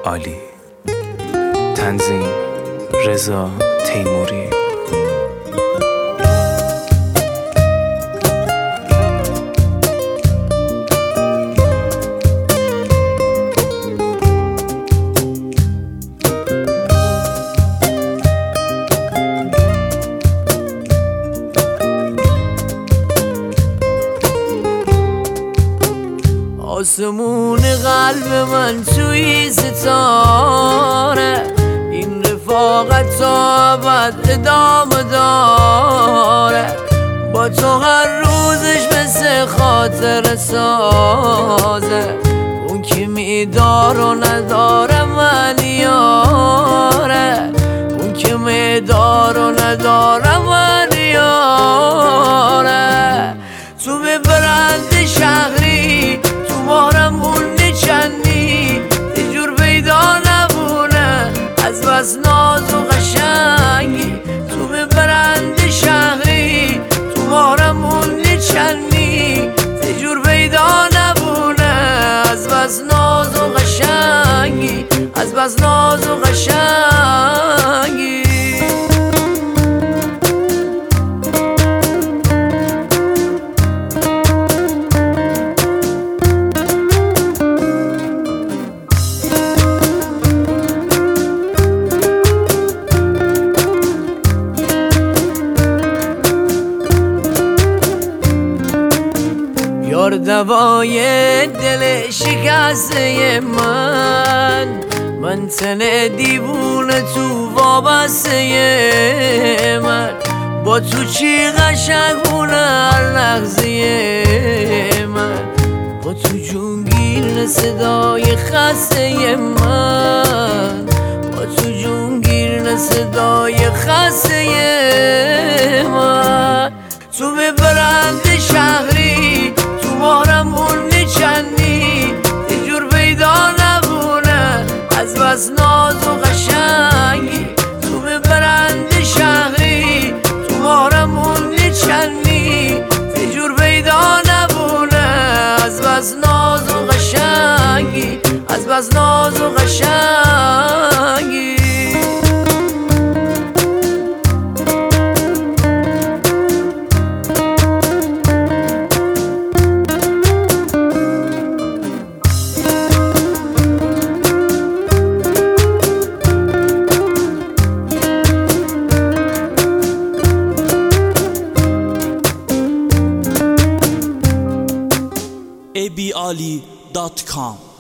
عالی. تنظیم رضا تیموری. آسمون قلب من توی ستاره، این رفاقت تا ابد ادامه داره. با تو هر روزش مثل خاطر سازه، اون که میدار و نداره من یاره، اون که میدار و نداره من یاره. تو به برند شهری مهرمون نچندی، یه جور پیدا نبونه از بس ناز و قشنگی. تو به برند شهری تو مهرمون نچندی، یه جور پیدا نبونه از بس ناز و قشنگی، از بس ناز و قشنگی. یار دوای دل شکسته من تن دیوونه تو وابسته من. با تو چی قشنگ بونه هر لحظه من، با تو جونگیر صدای خسته من، با تو جونگیر صدای خسته من. تو به برند شهری مهرمون نچندی، یه جور پیدا نبونه از بس ناز و قشنگی. تو به برند شهری تو مهرمون نچندی، یه جور پیدا نبونه از بس ناز و قشنگی، از بس ناز و قشنگی. abali.com